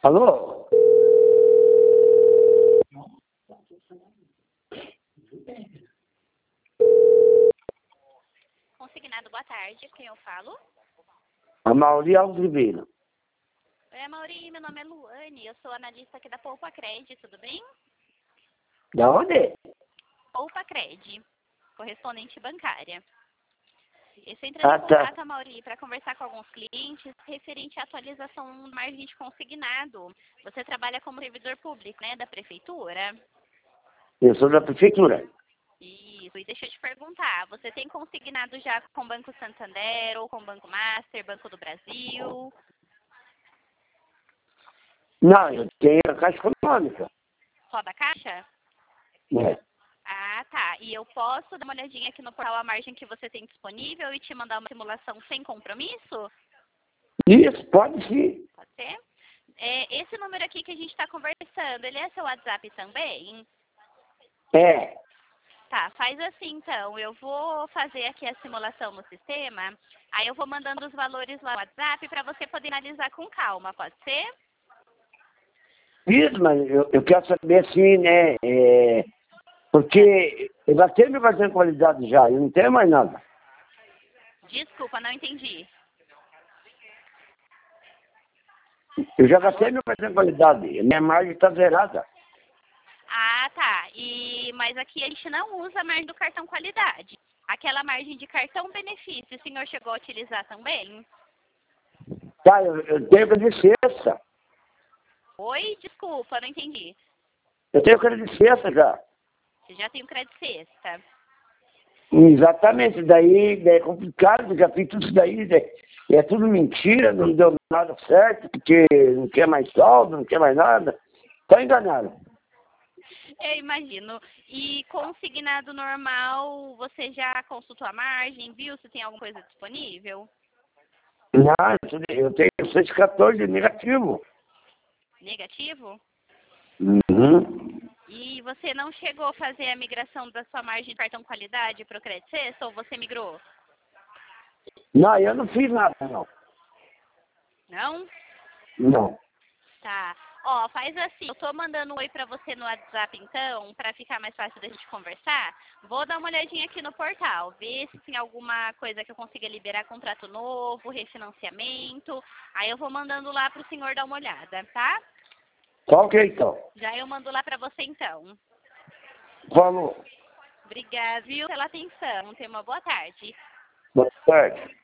Alô? Consignado, boa tarde. Quem eu falo? A Mauri Alves Ribeiro. Oi, Mauri, meu nome é Luane, eu sou analista aqui da Poupa Cred, tudo bem? Da onde? Poupa Cred, correspondente bancária. Eu estou entrando em contato, Mauri, para conversar com alguns clientes referente à atualização da margem de consignado. Você trabalha como servidor público, né, da prefeitura? Eu sou da prefeitura. Isso, e deixa eu te perguntar, você tem consignado já com o Banco Santander ou com o Banco Master, Banco do Brasil? Não, eu tenho a Caixa Econômica. Só da Caixa? É. Ah, tá. E eu posso dar uma olhadinha aqui no portal a margem que você tem disponível e te mandar uma simulação sem compromisso? Isso, pode sim. Pode ser? Esse número aqui que a gente está conversando, ele é seu WhatsApp também? É. Tá, faz assim então. Eu vou fazer aqui a simulação no sistema, aí eu vou mandando os valores lá no WhatsApp para você poder analisar com calma, pode ser? Isso, mas eu quero saber assim, né? Porque eu gastei meu cartão de qualidade já, eu não tenho mais nada. Desculpa, não entendi. Eu já gastei meu cartão de qualidade, minha margem está zerada. Ah, tá. Mas aqui a gente não usa a margem do cartão qualidade. Aquela margem de cartão benefício, o senhor chegou a utilizar também? Tá, eu tenho que licença. Oi, desculpa, não entendi. Eu tenho que licença já. Você já tem o crédito sexta. Exatamente, daí é complicado, já fiz tudo isso daí, é tudo mentira, não deu nada certo, porque não quer mais saldo, não quer mais nada. Tá enganado. Eu imagino. E consignado normal, você já consultou a margem, viu se tem alguma coisa disponível? Não, eu tenho 114 negativo. Negativo? Uhum. E você não chegou a fazer a migração da sua margem de cartão qualidade para o crédito sexta ou você migrou? Não, eu não fiz nada, não. Não? Não. Tá. Ó, faz assim, eu tô mandando um oi pra você no WhatsApp então, pra ficar mais fácil da gente conversar. Vou dar uma olhadinha aqui no portal, ver se tem alguma coisa que eu consiga liberar contrato novo, refinanciamento. Aí eu vou mandando lá pro senhor dar uma olhada, tá? Tá ok, então. Já eu mando lá pra você então. Falou. Obrigada, viu, pela atenção. Tenha uma boa tarde. Boa tarde.